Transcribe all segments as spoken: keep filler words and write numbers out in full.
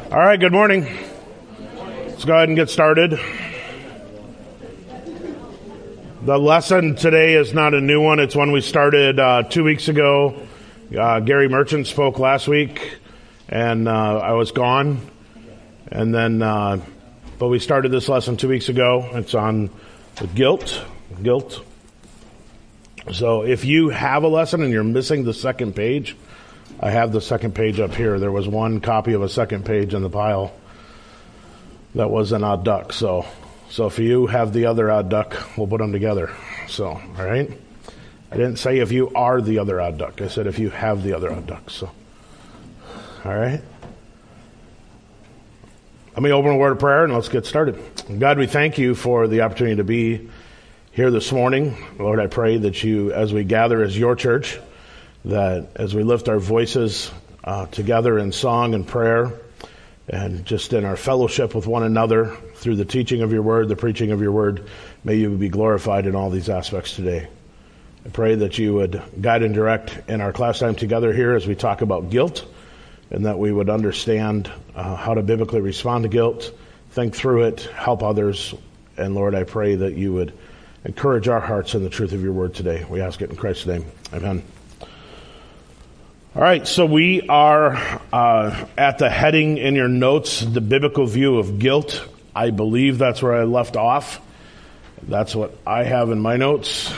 All right, good morning. Let's go ahead and get started. The lesson today is not a new one. It's one we started uh, two weeks ago. Uh, Gary Merchant spoke last week, and uh, I was gone. And then, uh, but we started this lesson two weeks ago. It's on the guilt, guilt. So if you have a lesson and you're missing the second page, I have the second page up here. There was one copy of a second page in the pile that was an odd duck. So, so if you have the other odd duck, we'll put them together. So, all right. I didn't say if you are the other odd duck. I said if you have the other odd duck. So, all right. Let me open a word of prayer and let's get started. God, we thank you for the opportunity to be here this morning. Lord, I pray that you, as we gather as your church, that as we lift our voices uh, together in song and prayer and just in our fellowship with one another through the teaching of your word, the preaching of your word, may you be glorified in all these aspects today. I pray that you would guide and direct in our class time together here as we talk about guilt, and that we would understand uh, how to biblically respond to guilt, think through it, help others. And Lord, I pray that you would encourage our hearts in the truth of your word today. We ask it in Christ's name. Amen. All right, so we are uh, at the heading in your notes, the biblical view of guilt. I believe that's where I left off. That's what I have in my notes.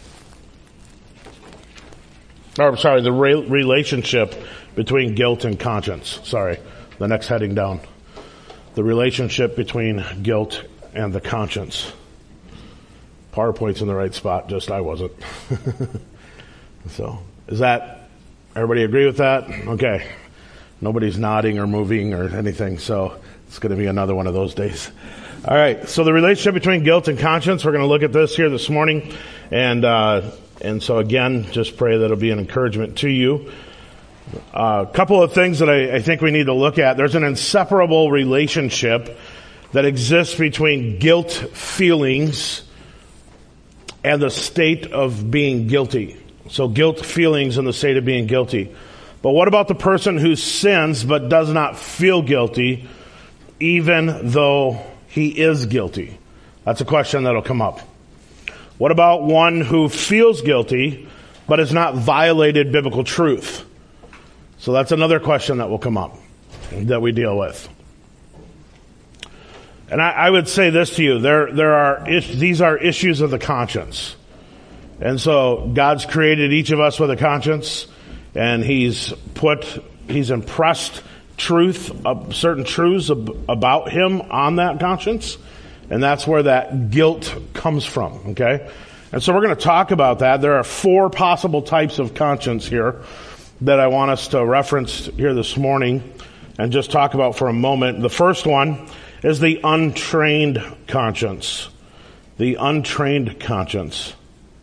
Or, I'm sorry, the re- relationship between guilt and conscience. Sorry, the next heading down. The relationship between guilt and the conscience. PowerPoint's in the right spot, just I wasn't. So, is that... Everybody agree with that? Okay. Nobody's nodding or moving or anything, so it's going to be another one of those days. All right. So the relationship between guilt and conscience, we're going to look at this here this morning. And uh, and so again, just pray that it'll be an encouragement to you. A uh, couple of things that I, I think we need to look at. There's an inseparable relationship that exists between guilt feelings and the state of being guilty. So guilt feelings in the state of being guilty. But what about the person who sins but does not feel guilty even though he is guilty? That's a question that'll come up. What about one who feels guilty but has not violated biblical truth? So that's another question that will come up that we deal with. And I, I would say this to you. There, there are is, these are issues of the conscience. And so God's created each of us with a conscience, and He's put, He's impressed truth, uh, certain truths ab- about Him on that conscience, and that's where that guilt comes from, okay? And so we're going to talk about that. There are four possible types of conscience here that I want us to reference here this morning and just talk about for a moment. The first one is the untrained conscience. The untrained conscience.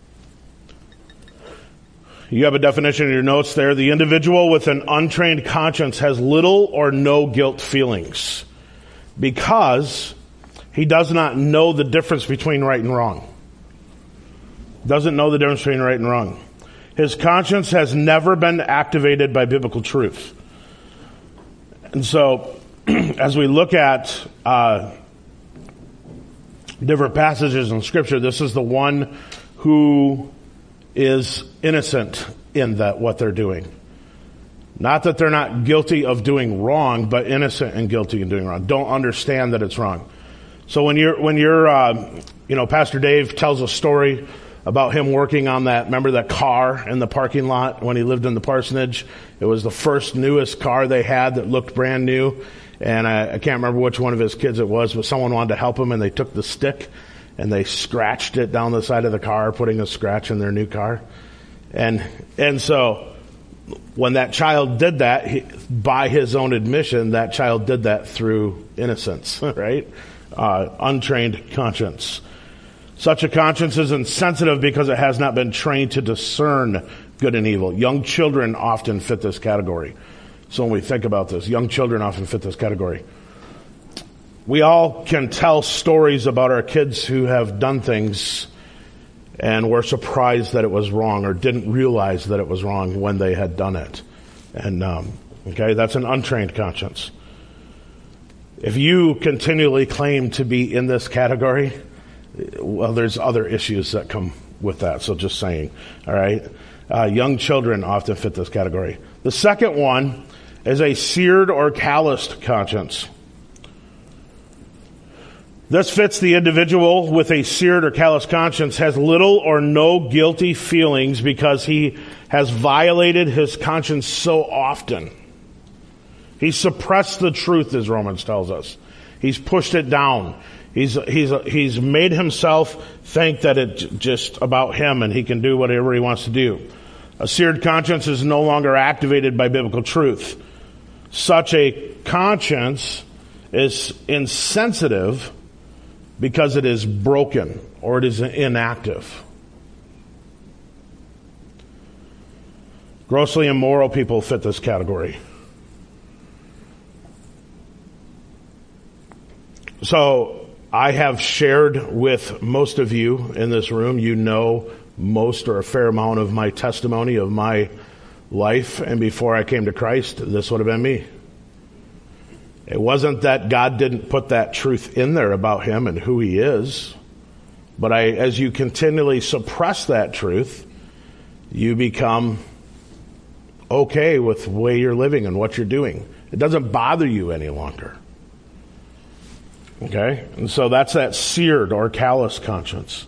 You have a definition in your notes there. The individual with an untrained conscience has little or no guilt feelings because he does not know the difference between right and wrong. Doesn't know the difference between right and wrong. His conscience has never been activated by biblical truth. And so, as we look at uh, different passages in Scripture, this is the one who is innocent in that what they're doing. Not that they're not guilty of doing wrong, but innocent and guilty in doing wrong. Don't understand that it's wrong. So when you're, when you're, uh, you know, Pastor Dave tells a story about him working on that, remember that car in the parking lot when he lived in the parsonage? It was the first newest car they had that looked brand new. And I, I can't remember which one of his kids it was, but someone wanted to help him and they took the stick and they scratched it down the side of the car, putting a scratch in their new car. And and so when that child did that, he, by his own admission, that child did that through innocence, right? Uh, untrained conscience. Such a conscience is insensitive because it has not been trained to discern good and evil. Young children often fit this category. So when we think about this, young children often fit this category. We all can tell stories about our kids who have done things and were surprised that it was wrong or didn't realize that it was wrong when they had done it. And, um, okay, that's an untrained conscience. If you continually claim to be in this category, well, there's other issues that come with that. So just saying, all right? Uh, young children often fit this category. The second one is a seared or calloused conscience. This fits the individual with a seared or callous conscience, has little or no guilty feelings because he has violated his conscience so often. He's suppressed the truth, as Romans tells us. He's pushed it down. He's he's he's made himself think that it's just about him and he can do whatever he wants to do. A seared conscience is no longer activated by biblical truth. Such a conscience is insensitive because it is broken or it is inactive. Grossly immoral people fit this category. So I have shared with most of you in this room, you know most or a fair amount of my testimony of my life, and before I came to Christ, this would have been me. It wasn't that God didn't put that truth in there about him and who he is, but I, as you continually suppress that truth, you become okay with the way you're living and what you're doing. It doesn't bother you any longer. Okay? And so that's that seared or callous conscience.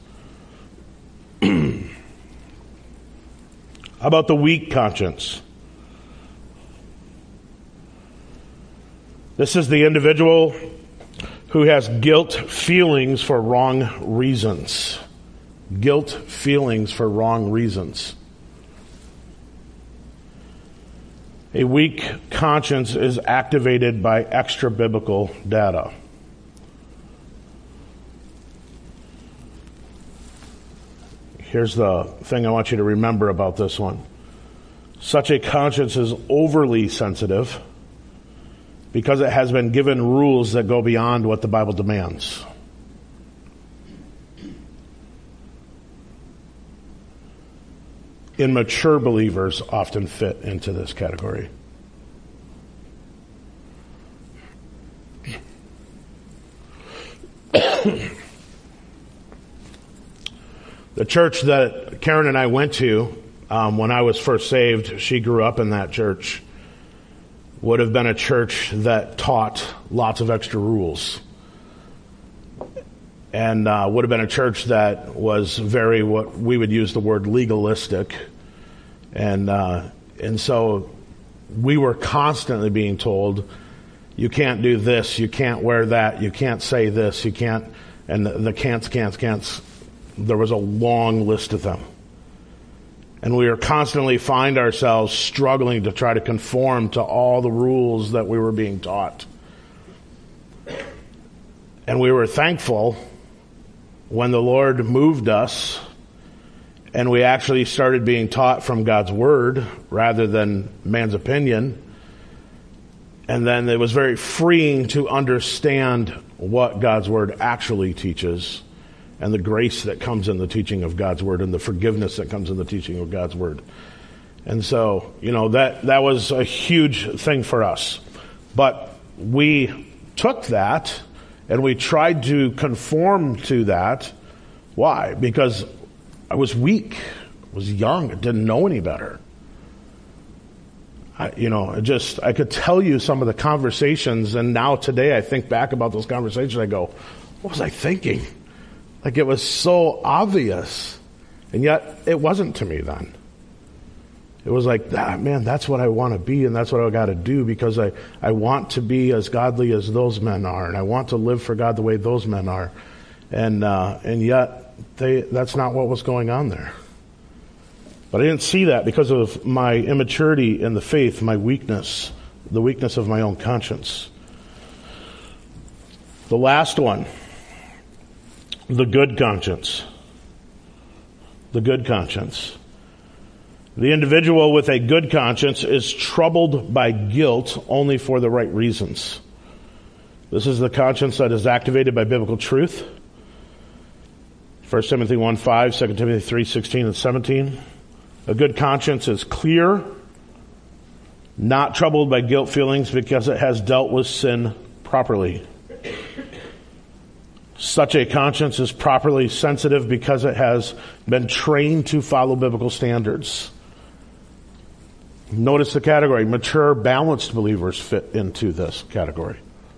How about the weak conscience? This is the individual who has guilt feelings for wrong reasons. Guilt feelings for wrong reasons. A weak conscience is activated by extra biblical data. Here's the thing I want you to remember about this one. Such a conscience is overly sensitive because it has been given rules that go beyond what the Bible demands. Immature believers often fit into this category. The church that Karen and I went to um, when I was first saved, she grew up in that church, would have been a church that taught lots of extra rules. And uh, would have been a church that was very, what we would use the word legalistic. And uh, and so we were constantly being told, you can't do this, you can't wear that, you can't say this, you can't, and the, the can'ts, can'ts, can'ts. There was a long list of them. And we were constantly find ourselves struggling to try to conform to all the rules that we were being taught. And we were thankful when the Lord moved us and we actually started being taught from God's Word rather than man's opinion. And then it was very freeing to understand what God's Word actually teaches, and the grace that comes in the teaching of God's Word, and the forgiveness that comes in the teaching of God's Word. And so, you know, that, that was a huge thing for us. But we took that and we tried to conform to that. Why? Because I was weak, I was young, I didn't know any better. I, you know, it just, I could tell you some of the conversations, and now today I think back about those conversations, I go, what was I thinking? Like, it was so obvious, and yet it wasn't to me then. It was like, ah, man, that's what I want to be, and that's what I got to do, because I, I want to be as godly as those men are, and I want to live for God the way those men are. And uh, and yet, they that's not what was going on there. But I didn't see that because of my immaturity in the faith, my weakness, the weakness of my own conscience. The last one. The good conscience. The good conscience. The individual with a good conscience is troubled by guilt only for the right reasons. This is the conscience that is activated by biblical truth. First Timothy one five, Second Timothy three sixteen and seventeen. A good conscience is clear, not troubled by guilt feelings because it has dealt with sin properly. Such a conscience is properly sensitive because it has been trained to follow biblical standards. Notice the category. Mature, balanced believers fit into this category.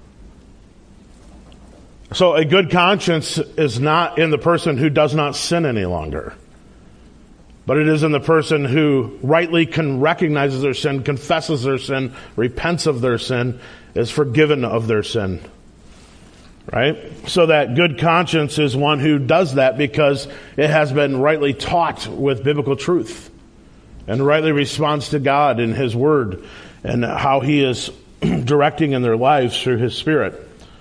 So a good conscience is not in the person who does not sin any longer, but it is in the person who rightly can recognizes their sin, confesses their sin, repents of their sin, is forgiven of their sin. Right? So that good conscience is one who does that because it has been rightly taught with biblical truth and rightly responds to God and His Word and how He is directing in their lives through His Spirit.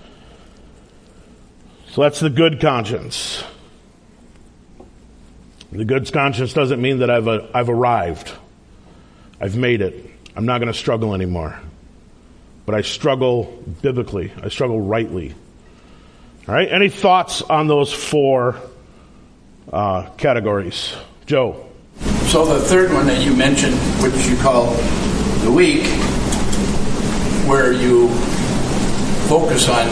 So that's the good conscience. The good conscience doesn't mean that I've uh, I've arrived. I've made it. I'm not going to struggle anymore. But I struggle biblically. I struggle rightly. All right. Any thoughts on those four uh, categories, Joe? So the third one that you mentioned, which you call the weak, where you focus on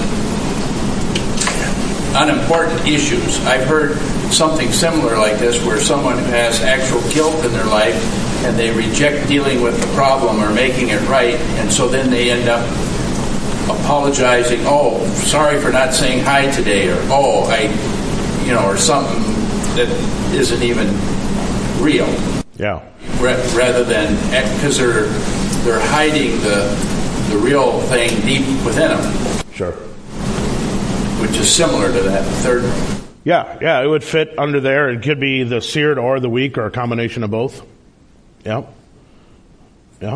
unimportant issues. I've heard something similar like this where someone who has actual guilt in their life and they reject dealing with the problem or making it right, and so then they end up apologizing, oh, sorry for not saying hi today, or oh, I, you know, or something that isn't even real. Yeah. Rather than, because they're, they're hiding the, the real thing deep within them. Sure. Which is similar to that third one. Yeah, yeah, it would fit under there. It could be the seared or the weak or a combination of both. Yeah. Yeah.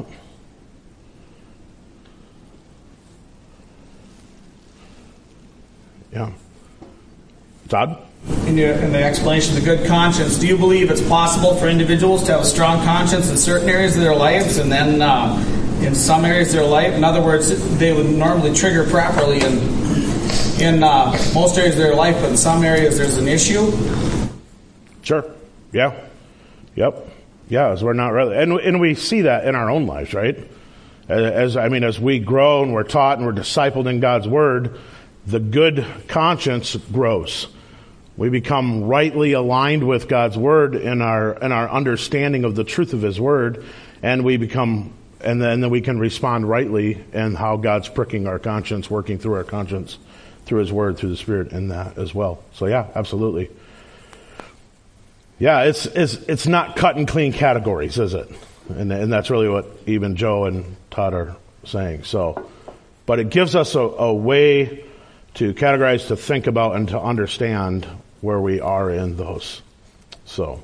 Yeah. Todd? In, your, in the explanation of the good conscience, do you believe it's possible for individuals to have a strong conscience in certain areas of their lives and then um, in some areas of their life? In other words, they would normally trigger properly in, in uh, most areas of their life, but in some areas there's an issue? Sure. Yeah. Yep. Yeah, as we're not really, and and we see that in our own lives, right? As I mean, as we grow and we're taught and we're discipled in God's Word, the good conscience grows. We become rightly aligned with God's Word in our in our understanding of the truth of His Word, and we become, and then, then we can respond rightly in how God's pricking our conscience, working through our conscience, through His Word, through the Spirit, in that as well. So yeah, absolutely. Yeah, it's it's it's not cut and clean categories, is it? And and that's really what even Joe and Todd are saying. So, but it gives us a, a way to categorize, to think about, and to understand where we are in those. So,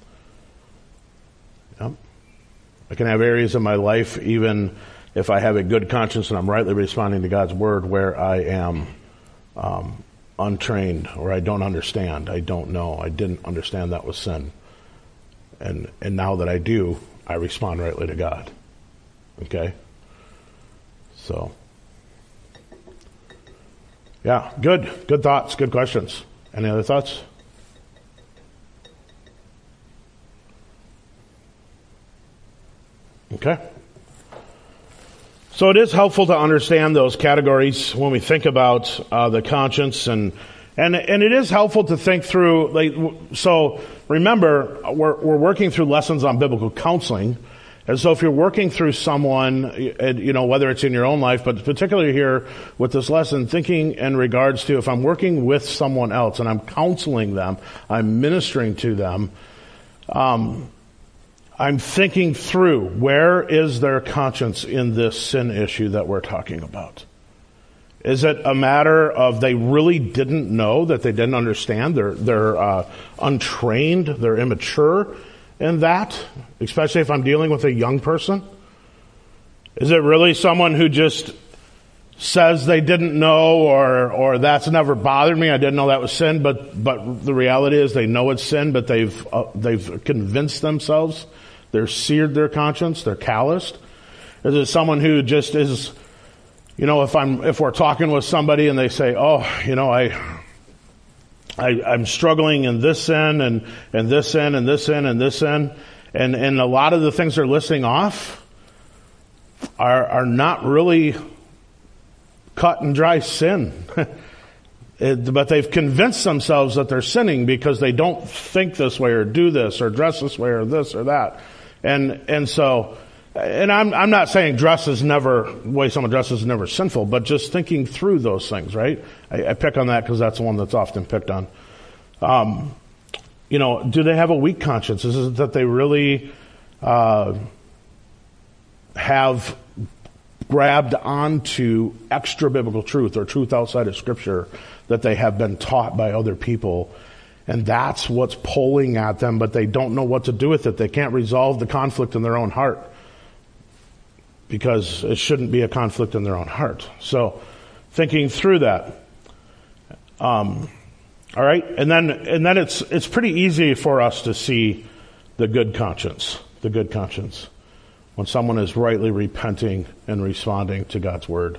yeah. I can have areas in my life, even if I have a good conscience and I'm rightly responding to God's Word, where I am um, untrained, or I don't understand. I don't know. I didn't understand that was sin. And and now that I do, I respond rightly to God. Okay? So, yeah, good. Good thoughts. Good questions. Any other thoughts? Okay. So it is helpful to understand those categories when we think about uh, the conscience, and and and it is helpful to think through. Like, so remember, we're we're working through lessons on biblical counseling, and so if you're working through someone, you know, whether it's in your own life, but particularly here with this lesson, thinking in regards to if I'm working with someone else and I'm counseling them, I'm ministering to them. Um, I'm thinking through, where is their conscience in this sin issue that we're talking about? Is it a matter of they really didn't know, that they didn't understand, they're, they're uh, untrained, they're immature in that, especially if I'm dealing with a young person? Is it really someone who just says they didn't know, or or that's never bothered me, I didn't know that was sin, but but the reality is they know it's sin, but they've uh, they've convinced themselves, they're seared their conscience, they're calloused? Is it someone who just is, you know, if I'm if we're talking with somebody and they say, oh, you know, I, I I'm struggling in this sin and and this sin and this sin and this sin, and and a lot of the things they're listing off are are not really cut and dry sin. It, but they've convinced themselves that they're sinning because they don't think this way or do this or dress this way or this or that. And, and so, and I'm, I'm not saying dress is never, the way someone dresses is never sinful, but just thinking through those things, right? I, I pick on that because that's the one that's often picked on. Um, you know, do they have a weak conscience? Is it that they really, uh, have grabbed onto extra biblical truth or truth outside of Scripture that they have been taught by other people, and that's what's pulling at them, but they don't know what to do with it. They can't resolve the conflict in their own heart because it shouldn't be a conflict in their own heart. So thinking through that. Um, all right, and then and then it's it's pretty easy for us to see the good conscience, the good conscience, when someone is rightly repenting and responding to God's word.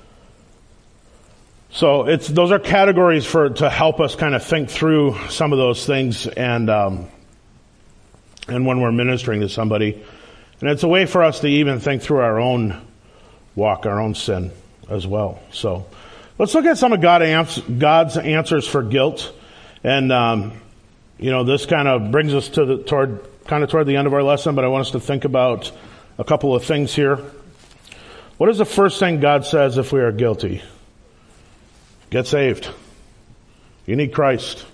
So it's those are categories for to help us kind of think through some of those things, and um, and when we're ministering to somebody, and it's a way for us to even think through our own walk, our own sin as well. So let's look at some of God ans- God's answers for guilt, and um, you know this kind of brings us to the toward kind of toward the end of our lesson, but I want us to think about a couple of things here. What is the first thing God says if we are guilty? Get saved. You need Christ.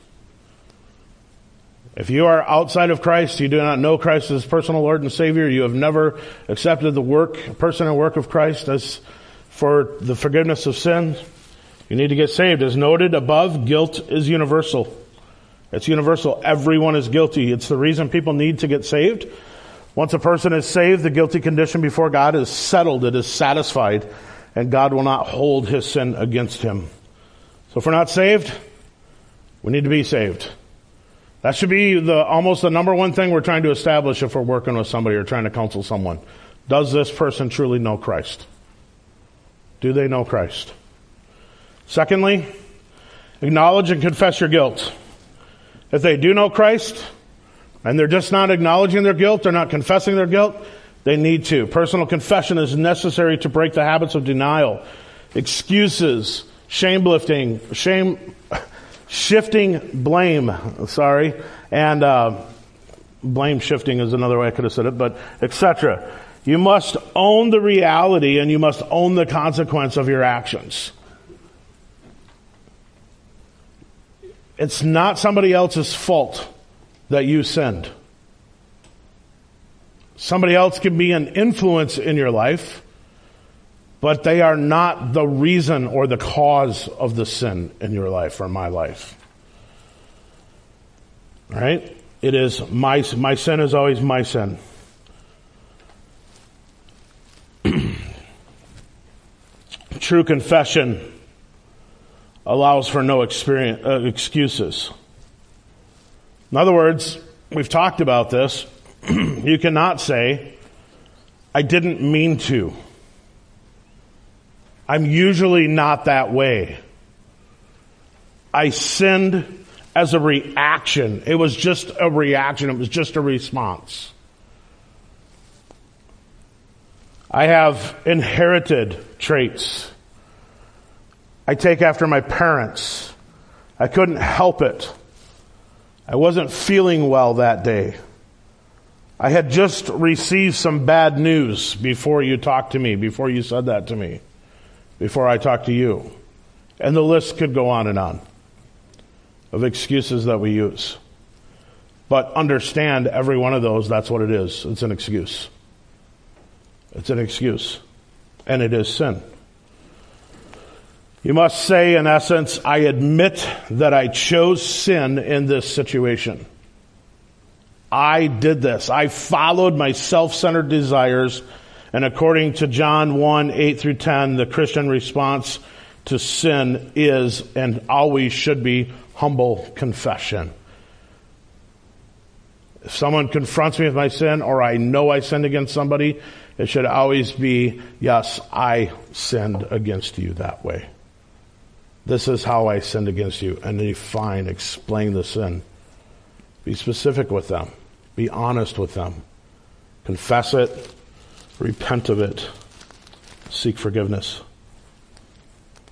If you are outside of Christ, you do not know Christ as personal Lord and Savior, you have never accepted the work, person and work of Christ as for the forgiveness of sins, you need to get saved. As noted above, guilt is universal. It's universal. Everyone is guilty. It's the reason people need to get saved. Once a person is saved, the guilty condition before God is settled. It is satisfied, and God will not hold his sin against him. So if we're not saved, we need to be saved. That should be the almost the number one thing we're trying to establish if we're working with somebody or trying to counsel someone. Does this person truly know Christ? Do they know Christ? Secondly, acknowledge and confess your guilt. If they do know Christ, and they're just not acknowledging their guilt, they're not confessing their guilt, they need to. Personal confession is necessary to break the habits of denial, excuses, shame lifting, shame, shifting blame, sorry, and uh, blame shifting is another way I could have said it, but et cetera. You must own the reality and you must own the consequence of your actions. It's not somebody else's fault that you sinned. Somebody else can be an influence in your life, but they are not the reason or the cause of the sin in your life or my life. All right? It is my, my sin is always my sin. True confession allows for no experience, uh, excuses. In other words, we've talked about this. You cannot say, I didn't mean to. I'm usually not that way. I sinned as a reaction. It was just a reaction. It was just a response. I have inherited traits. I take after my parents. I couldn't help it. I wasn't feeling well that day. I had just received some bad news before you talked to me, before you said that to me, before I talked to you. And the list could go on and on of excuses that we use. But understand every one of those, that's what it is. It's an excuse. It's an excuse. And it is sin. You must say, in essence, I admit that I chose sin in this situation. I did this. I followed my self-centered desires. And according to John one, eight through ten, the Christian response to sin is and always should be humble confession. If someone confronts me with my sin or I know I sinned against somebody, it should always be, yes, I sinned against you that way. This is how I sinned against you. And then fine, explain the sin. Be specific with them. Be honest with them. Confess it. Repent of it. Seek forgiveness.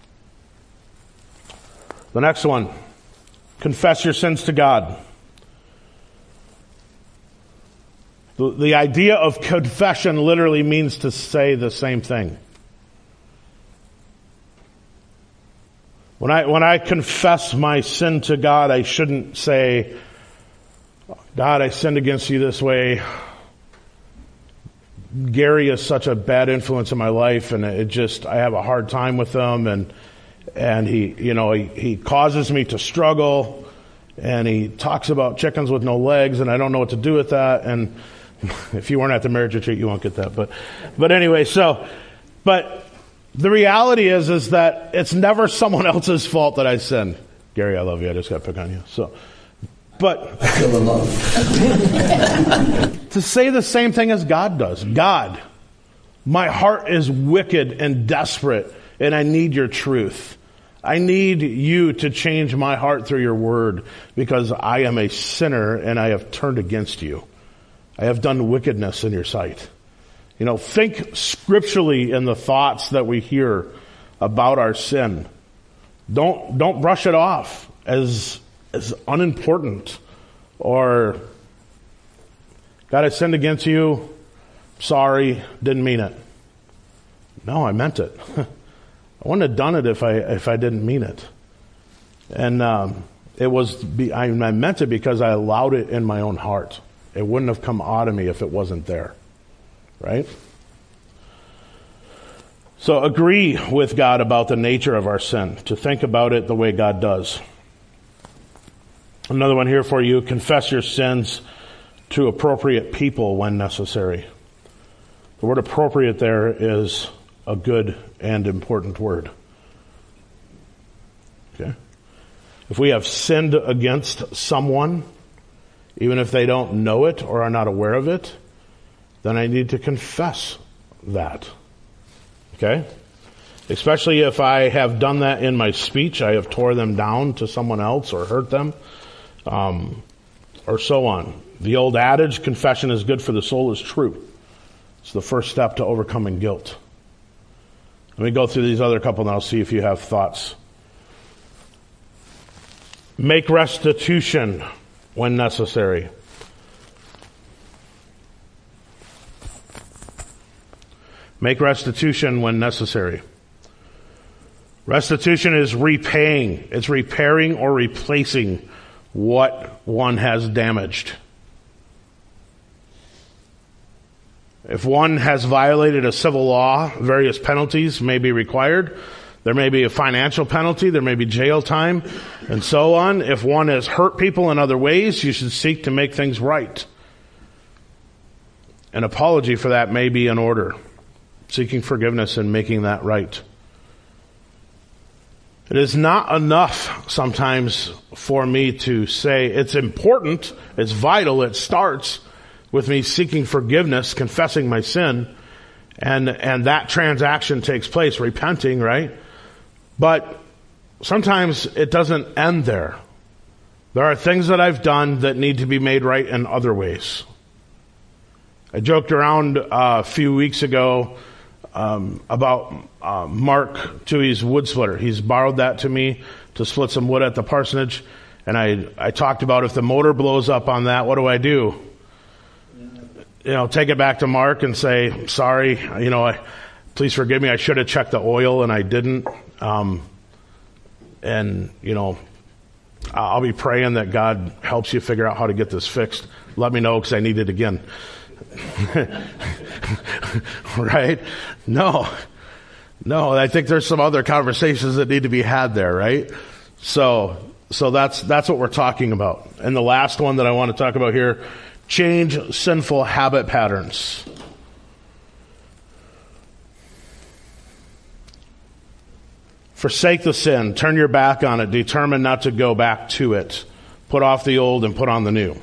The next one, confess your sins to God. The, the idea of confession literally means to say the same thing. When I, when I confess my sin to God, I shouldn't say, God, I sinned against you this way. Gary is such a bad influence in my life, and it just, I have a hard time with him, and, and he, you know, he, he causes me to struggle, and he talks about chickens with no legs, and I don't know what to do with that, and if you weren't at the marriage retreat, you won't get that, but, but anyway, so, but the reality is, is that it's never someone else's fault that I sin. Gary, I love you, I just got to pick on you, so. But I feel the love. To say the same thing as God does. God, my heart is wicked and desperate, and I need your truth. I need you to change my heart through your word, because I am a sinner and I have turned against you. I have done wickedness in your sight. You know, think scripturally in the thoughts that we hear about our sin. Don't, don't brush it off as as unimportant, or, God, I sinned against you, sorry, didn't mean it. No, I meant it. I wouldn't have done it if I if I didn't mean it. And um, it was be, I, I meant it because I allowed it in my own heart. It wouldn't have come out of me if it wasn't there, right? So agree with God about the nature of our sin, to think about it the way God does. Another one here for you, confess your sins to appropriate people when necessary. The word appropriate there is a good and important word. Okay? If we have sinned against someone, even if they don't know it or are not aware of it, then I need to confess that. Okay? Especially if I have done that in my speech, I have tore them down to someone else or hurt them. Um, or so on. The old adage, confession is good for the soul, is true. It's the first step to overcoming guilt. Let me go through these other couple and I'll see if you have thoughts. Make restitution when necessary. Make restitution when necessary. Restitution is repaying. It's repairing or replacing what one has damaged. If one has violated a civil law, various penalties may be required. There may be a financial penalty, there may be jail time, and so on. If one has hurt people in other ways, you should seek to make things right. An apology for that may be in order. Seeking forgiveness and making that right. It is not enough sometimes for me to say it's important, it's vital, it starts with me seeking forgiveness, confessing my sin, and and that transaction takes place, repenting, right? But sometimes it doesn't end there. There are things that I've done that need to be made right in other ways. I joked around uh, a few weeks ago Um, about uh, Mark Toohey's wood splitter. He's borrowed that to me to split some wood at the parsonage, and I I talked about if the motor blows up on that, what do I do? You know, take it back to Mark and say, sorry, you know, I, please forgive me, I should have checked the oil and I didn't. Um, and, you know, I'll be praying that God helps you figure out how to get this fixed. Let me know because I need it again. Right? No. No, I think there's some other conversations that need to be had there, right? So, so that's, that's what we're talking about. And the last one that I want to talk about here, change sinful habit patterns. Forsake the sin, turn your back on it, determine not to go back to it. Put off the old and put on the new.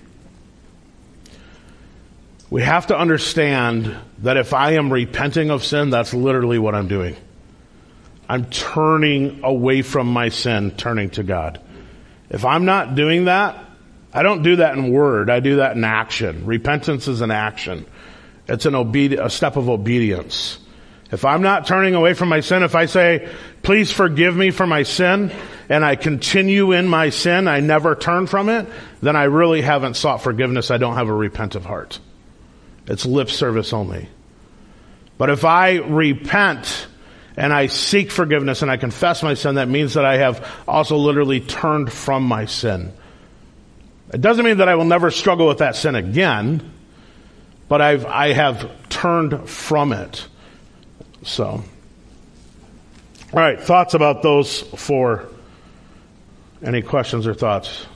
We have to understand that if I am repenting of sin, that's literally what I'm doing. I'm turning away from my sin, turning to God. If I'm not doing that, I don't do that in word, I do that in action. Repentance is an action. It's an obedi- a step of obedience. If I'm not turning away from my sin, if I say, please forgive me for my sin, and I continue in my sin, I never turn from it, then I really haven't sought forgiveness. I don't have a repentant heart. It's lip service only. But if I repent and I seek forgiveness and I confess my sin, that means that I have also literally turned from my sin. It doesn't mean that I will never struggle with that sin again, but I've, I have turned from it. So, all right, thoughts about those four? Any questions or thoughts?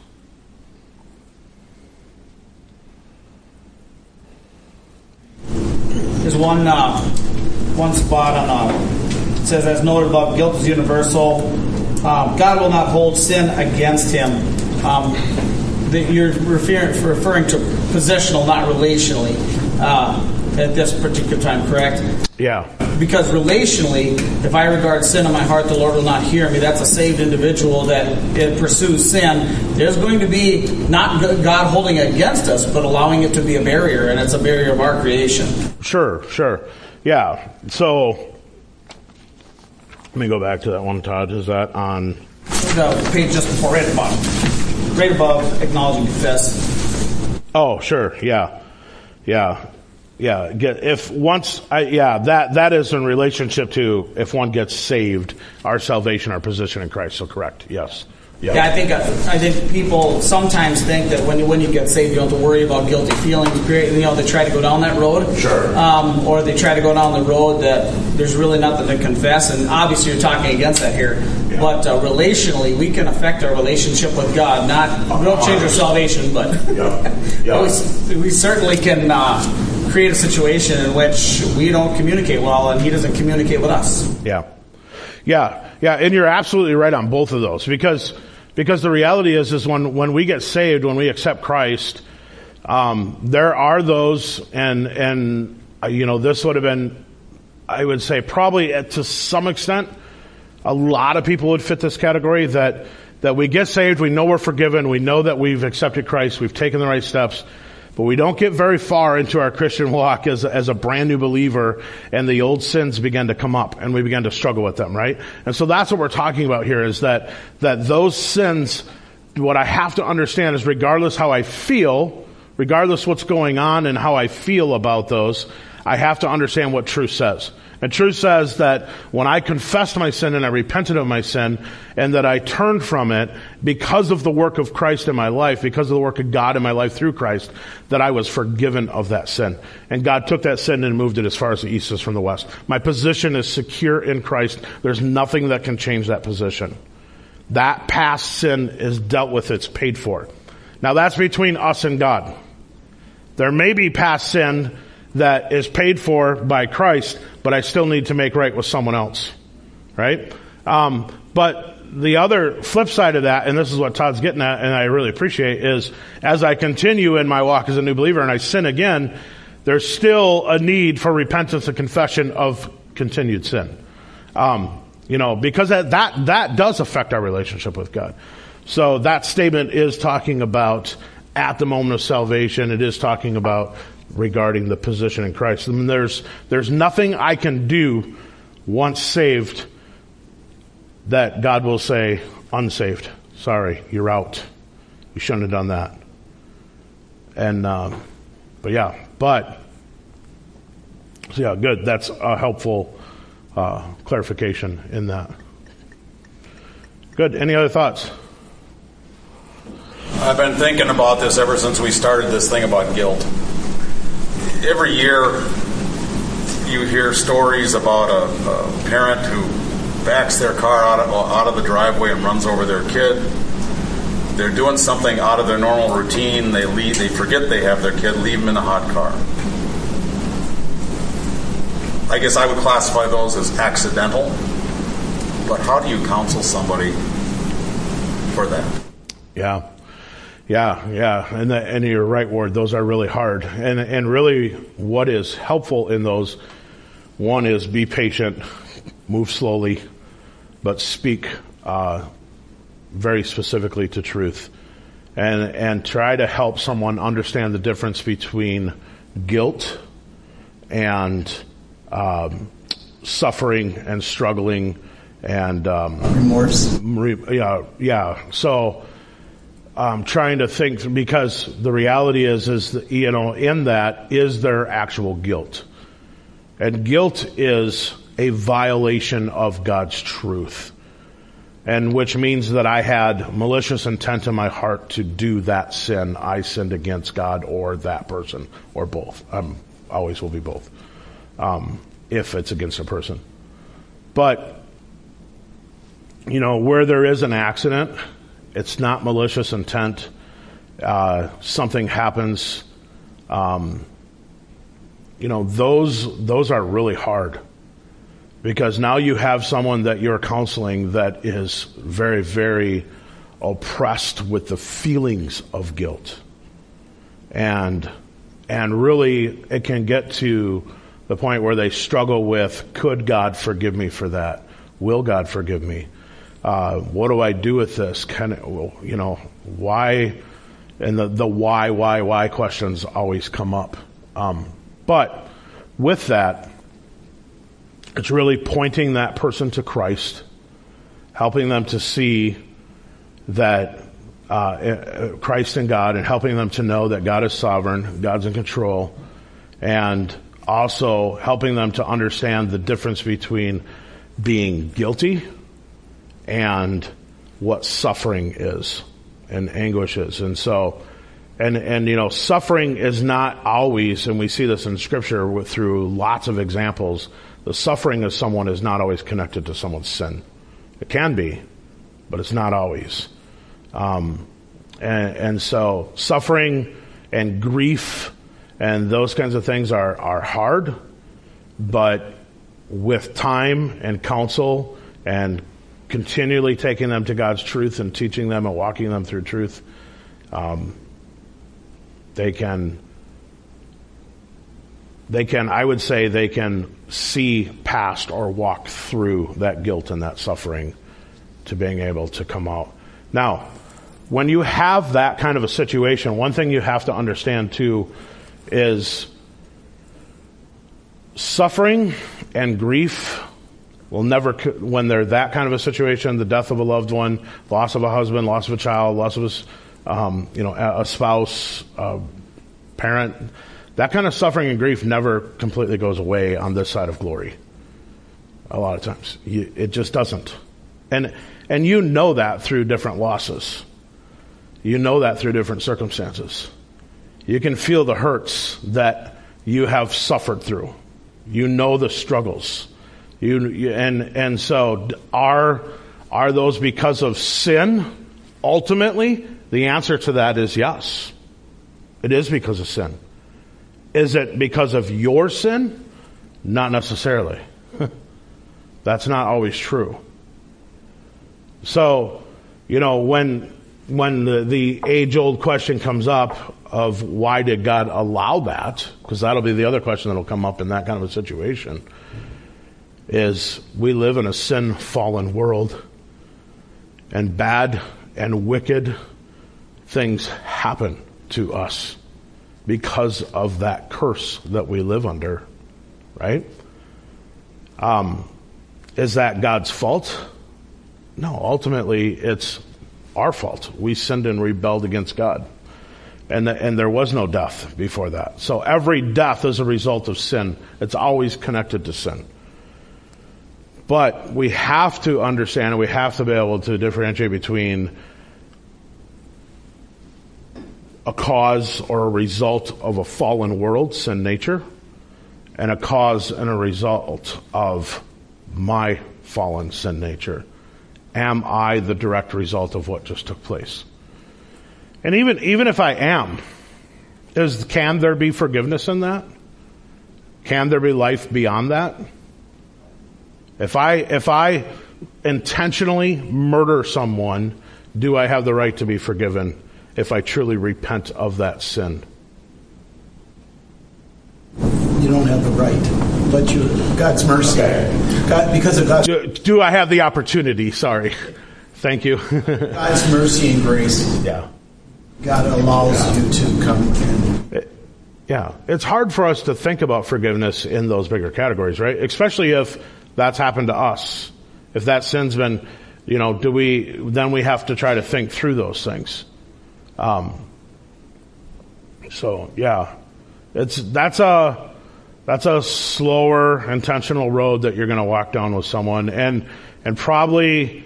There's one uh, one spot on uh, it says, as noted above, guilt is universal. Um, God will not hold sin against him. Um, that you're referring, referring to positional, not relationally, uh, at this particular time, correct? Yeah. Because relationally, if I regard sin in my heart, the Lord will not hear me. That's a saved individual that it pursues sin. There's going to be not God holding it against us, but allowing it to be a barrier, and it's a barrier of our creation. Sure, sure. Yeah. So, let me go back to that one, Todd. Is that on? The page just before, right above. Right above, acknowledge and confess. Oh, sure. Yeah. Yeah. Yeah, get, if once, I, yeah, that, that is in relationship to if one gets saved, our salvation, our position in Christ. So correct, yes. Yeah, yeah I think I think people sometimes think that when you, when you get saved, you don't have to worry about guilty feelings. You know, they try to go down that road, sure, um, or they try to go down the road that there's really nothing to confess. And obviously, you're talking against that here. Yeah. But uh, relationally, we can affect our relationship with God. Not we don't change our salvation, but yeah. Yeah. we, we certainly can uh, create a situation in which we don't communicate well, and He doesn't communicate with us. Yeah, yeah, yeah. And you're absolutely right on both of those because. Because the reality is, is when, when we get saved, when we accept Christ, um, there are those, and, and, uh, you know, this would have been, I would say probably at, to some extent, a lot of people would fit this category that, that we get saved, we know we're forgiven, we know that we've accepted Christ, we've taken the right steps, but we don't get very far into our Christian walk as, as a brand new believer, and the old sins begin to come up, and we begin to struggle with them, right? And so that's what we're talking about here, is that, that those sins, what I have to understand is regardless how I feel, regardless what's going on and how I feel about those, I have to understand what truth says. And truth says that when I confessed my sin and I repented of my sin and that I turned from it because of the work of Christ in my life, because of the work of God in my life through Christ, that I was forgiven of that sin. And God took that sin and moved it as far as the east is from the west. My position is secure in Christ. There's nothing that can change that position. That past sin is dealt with. It's paid for. Now that's between us and God. There may be past sin that is paid for by Christ, but I still need to make right with someone else, right? Um, but the other flip side of that, and this is what Todd's getting at, and I really appreciate, is as I continue in my walk as a new believer and I sin again, there's still a need for repentance and confession of continued sin. Um, you know, because that, that, that does affect our relationship with God. So that statement is talking about at the moment of salvation. It is talking about regarding the position in Christ. I mean, there's there's nothing I can do once saved that God will say, unsaved, sorry, you're out. You shouldn't have done that. And, um, but yeah, but, so yeah, good. That's a helpful uh, clarification in that. Good. Any other thoughts? I've been thinking about this ever since we started this thing about guilt. Every year you hear stories about a, a parent who backs their car out of, out of the driveway and runs over their kid. They're doing something out of their normal routine. They leave, they forget they have their kid, leave them in a hot car. I guess I would classify those as accidental. But how do you counsel somebody for that? Yeah. Yeah, yeah, and, the, and you're right, Ward. Those are really hard, and and really, what is helpful in those, one is be patient, move slowly, but speak uh, very specifically to truth, and and try to help someone understand the difference between guilt and um, suffering and struggling and um, remorse. Re, yeah, yeah. So I'm trying to think, because the reality is, is that, you know, in that, is there actual guilt? And guilt is a violation of God's truth, and which means that I had malicious intent in my heart to do that sin. I sinned against God or that person, or both. I'm always will be both, um, if it's against a person. But, you know, where there is an accident, it's not malicious intent. Uh, something happens. Um, you know, those those are really hard, because now you have someone that you're counseling that is very, very oppressed with the feelings of guilt, and and really it can get to the point where they struggle with, could God forgive me for that? Will God forgive me? Uh, what do I do with this? Can it, you know, why? And the, the why, why, why questions always come up. Um, but with that, it's really pointing that person to Christ, helping them to see that uh, Christ and God, and helping them to know that God is sovereign, God's in control, and also helping them to understand the difference between being guilty and what suffering is and anguish is. And so, and, and, you know, suffering is not always, and we see this in Scripture with, through lots of examples, the suffering of someone is not always connected to someone's sin. It can be, but it's not always. Um, and, and so suffering and grief and those kinds of things are, are hard, but with time and counsel and continually taking them to God's truth and teaching them and walking them through truth, um, they can, they can, I would say they can see past or walk through that guilt and that suffering to being able to come out. Now, when you have that kind of a situation, one thing you have to understand too is suffering and grief will never, when they're that kind of a situation, the death of a loved one, loss of a husband, loss of a child, loss of a, um, you know, a spouse, a parent, that kind of suffering and grief never completely goes away on this side of glory. A lot of times, you, it just doesn't, and and you know that through different losses. You know that through different circumstances. You can feel the hurts that you have suffered through. You know the struggles. You, you and and so are are those because of sin? Ultimately, the answer to that is yes. It is because of sin. Is it because of your sin? Not necessarily. That's not always true. So, you know, when when the, the age-old question comes up of why did God allow that, because that'll be the other question that'll come up in that kind of a situation, is we live in a sin-fallen world, and bad and wicked things happen to us because of that curse that we live under, right? Um, is that God's fault? No, ultimately it's our fault. We sinned and rebelled against God. And, the, and there was no death before that. So every death is a result of sin. It's always connected to sin. But we have to understand, and we have to be able to differentiate between a cause or a result of a fallen world, sin nature, and a cause and a result of my fallen sin nature. Am I the direct result of what just took place? And even even if I am, is can there be forgiveness in that? Can there be life beyond that? If I if I intentionally murder someone, do I have the right to be forgiven if I truly repent of that sin? You don't have the right, but you God's mercy. Okay. God, because of God's do, do I have the opportunity? Sorry. Thank you. God's mercy and grace. Yeah. God allows yeah. you to come in. Yeah, it's hard for us to think about forgiveness in those bigger categories, right? Especially if that's happened to us. If that sin's been, you know, do we, then we have to try to think through those things. Um, so, yeah, it's, that's a, that's a slower, intentional road that you're going to walk down with someone. And, and probably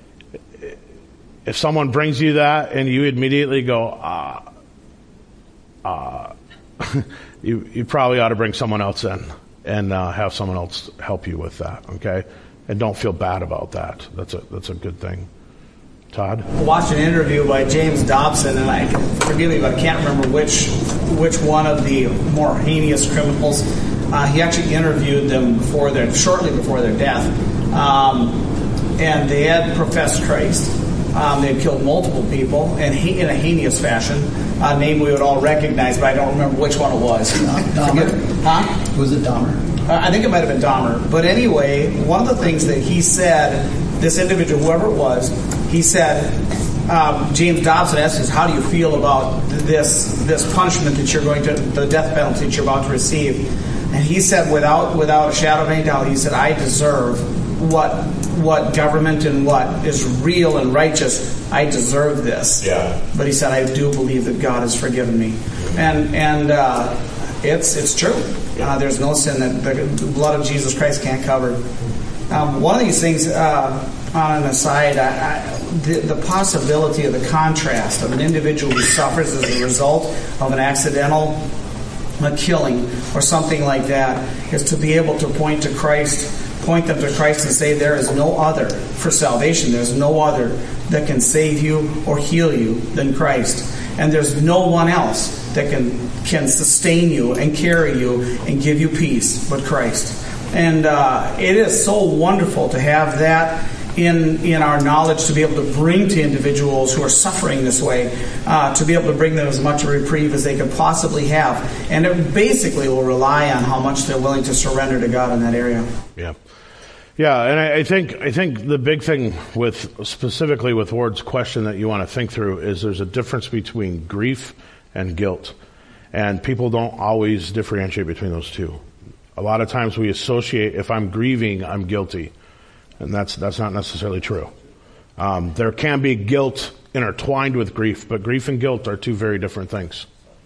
if someone brings you that and you immediately go, ah, uh, uh, you, you probably ought to bring someone else in and uh, have someone else help you with that, okay? And don't feel bad about that. That's a that's a good thing. Todd? I watched an interview by James Dobson, and I forgive me, but I can't remember which which one of the more heinous criminals. Uh, he actually interviewed them before their shortly before their death, um, and they had professed Christ. Um, they had killed multiple people, and he, in a heinous fashion. A name we would all recognize, but I don't remember which one it was. Dahmer? Huh? Was it Dahmer? Uh, I think it might have been Dahmer. But anyway, one of the things that he said, this individual, whoever it was, he said, um, James Dobson asked us, how do you feel about this this punishment that you're going to, the death penalty that you're about to receive? And he said, without without a shadow of any doubt, he said, I deserve what what government and what is real and righteous. I deserve this. Yeah. But he said, I do believe that God has forgiven me. And and uh, it's it's true. Uh, there's no sin that the blood of Jesus Christ can't cover. Um, one of these things, uh, on an aside, I, I, the, the possibility of the contrast of an individual who suffers as a result of an accidental a killing or something like that is to be able to point to Christ, point them to Christ and say there is no other for salvation. There's no other that can save you or heal you than Christ. And there's no one else that can can sustain you and carry you and give you peace but Christ. And uh, it is so wonderful to have that in in our knowledge, to be able to bring to individuals who are suffering this way, uh, to be able to bring them as much reprieve as they could possibly have. And it basically will rely on how much they're willing to surrender to God in that area. Yeah. Yeah, and I, I think I think the big thing with specifically with Ward's question that you want to think through is there's a difference between grief and guilt. And people don't always differentiate between those two. A lot of times we associate, if I'm grieving, I'm guilty. And that's that's not necessarily true. Um, there can be guilt intertwined with grief, but grief and guilt are two very different things.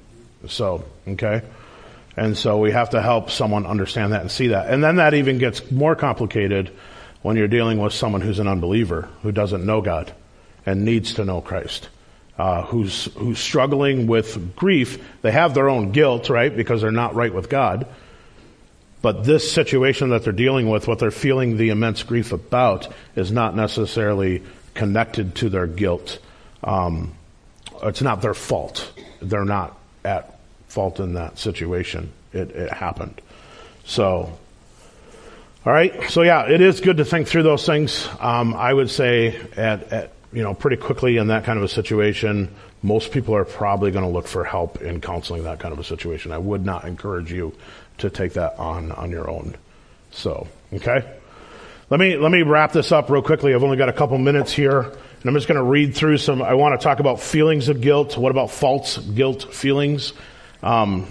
So, okay? And so we have to help someone understand that and see that. And then that even gets more complicated when you're dealing with someone who's an unbeliever, who doesn't know God and needs to know Christ, uh, who's who's struggling with grief. They have their own guilt, right, because they're not right with God. But this situation that they're dealing with, what they're feeling the immense grief about, is not necessarily connected to their guilt. Um, it's not their fault. They're not at fault in that situation. It, it happened. So, all right. So yeah, it is good to think through those things. Um, I would say at, at you know pretty quickly in that kind of a situation, most people are probably going to look for help in counseling that kind of a situation. I would not encourage you to take that on on your own. So, okay. Let me let me wrap this up real quickly. I've only got a couple minutes here, and I'm just going to read through some. I want to talk about feelings of guilt. What about false guilt feelings? Um,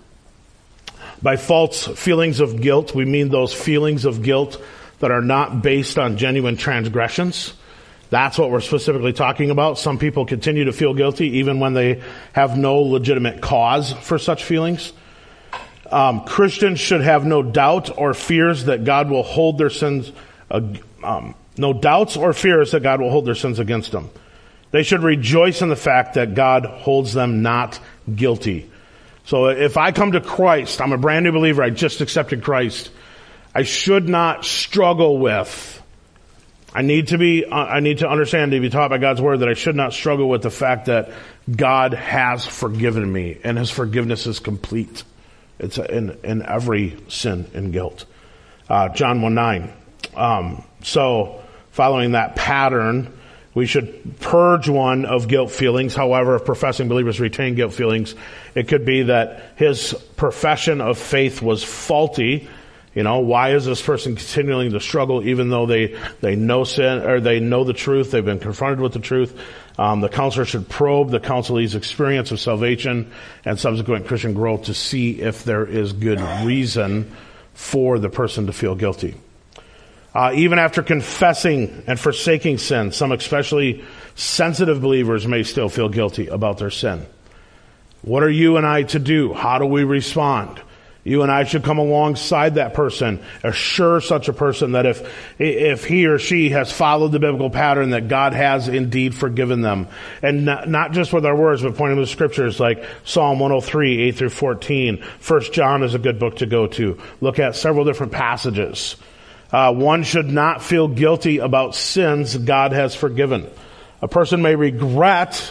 by false feelings of guilt, we mean those feelings of guilt that are not based on genuine transgressions. That's what we're specifically talking about. Some people continue to feel guilty even when they have no legitimate cause for such feelings. Um, Christians should have no doubt or fears that God will hold their sins, uh, um, no doubts or fears that God will hold their sins against them. They should rejoice in the fact that God holds them not guilty. So if I come to Christ, I'm a brand new believer, I just accepted Christ, I should not struggle with, I need to be, uh, I need to understand, to be taught by God's word, that I should not struggle with the fact that God has forgiven me and his forgiveness is complete. It's in, in every sin and guilt. Uh, John one nine. Um, so, following that pattern, we should purge one of guilt feelings. However, if professing believers retain guilt feelings, it could be that his profession of faith was faulty. You know, why is this person continuing to struggle even though they, they know sin, or they know the truth, they've been confronted with the truth? Um, the counselor should probe the counselee's experience of salvation and subsequent Christian growth to see if there is good reason for the person to feel guilty. Uh, even after confessing and forsaking sin, some especially sensitive believers may still feel guilty about their sin. What are you and I to do? How do we respond? You and I should come alongside that person, assure such a person that if if he or she has followed the biblical pattern, that God has indeed forgiven them. And not, not just with our words, but pointing to the scriptures like Psalm one oh three, eight through fourteen. First John is a good book to go to. Look at several different passages. Uh, one should not feel guilty about sins God has forgiven. A person may regret...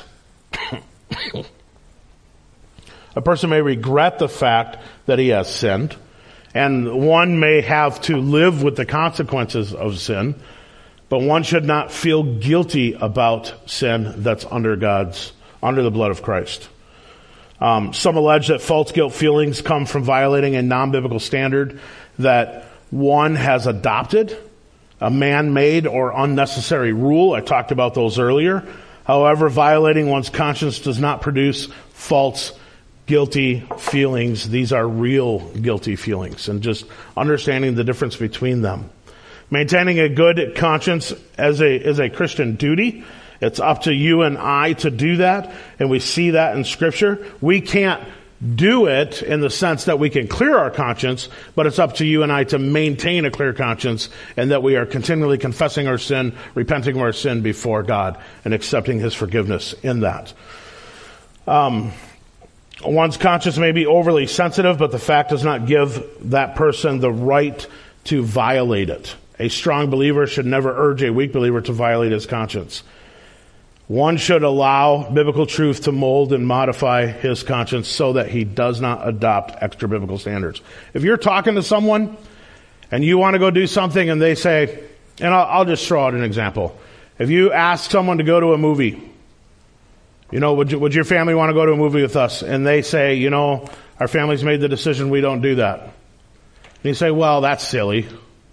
A person may regret the fact that he has sinned, and one may have to live with the consequences of sin, but one should not feel guilty about sin that's under God's, under the blood of Christ. Um, some allege that false guilt feelings come from violating a non-biblical standard that one has adopted, a man-made or unnecessary rule. I talked about those earlier. However, violating one's conscience does not produce false guilty feelings. These are real guilty feelings, and just understanding the difference between them. Maintaining a good conscience as a, is a Christian duty. It's up to you and I to do that, and we see that in Scripture. We can't do it in the sense that we can clear our conscience, but it's up to you and I to maintain a clear conscience, and that we are continually confessing our sin, repenting of our sin before God, and accepting His forgiveness in that. Um, One's conscience may be overly sensitive, but the fact does not give that person the right to violate it. A strong believer should never urge a weak believer to violate his conscience. One should allow biblical truth to mold and modify his conscience so that he does not adopt extra biblical standards. If you're talking to someone and you want to go do something and they say, and I'll, I'll just throw out an example. If you ask someone to go to a movie, you know, would, you, would your family want to go to a movie with us? And they say, you know, our family's made the decision we don't do that. And you say, well, that's silly.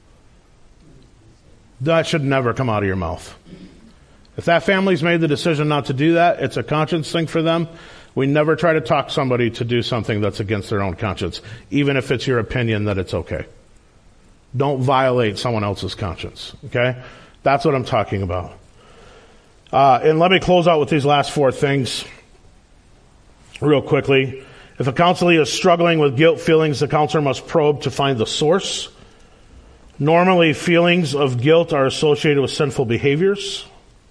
That should never come out of your mouth. If that family's made the decision not to do that, it's a conscience thing for them. We never try to talk somebody to do something that's against their own conscience, even if it's your opinion that it's okay. Don't violate someone else's conscience, okay? That's what I'm talking about. Uh, and let me close out with these last four things real quickly. If a counselee is struggling with guilt feelings, the counselor must probe to find the source. Normally, feelings of guilt are associated with sinful behaviors.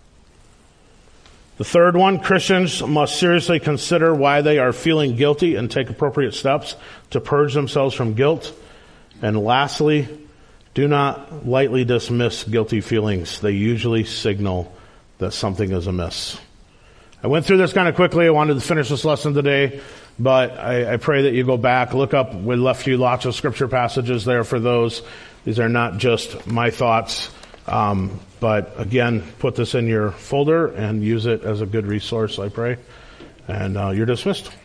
The third one, Christians must seriously consider why they are feeling guilty and take appropriate steps to purge themselves from guilt. And lastly, do not lightly dismiss guilty feelings. They usually signal that something is amiss. I went through this kind of quickly. I wanted to finish this lesson today, but I, I pray that you go back, look up. We left you lots of scripture passages there for those. These are not just my thoughts, um, but again, put this in your folder and use it as a good resource, I pray. And uh, you're dismissed.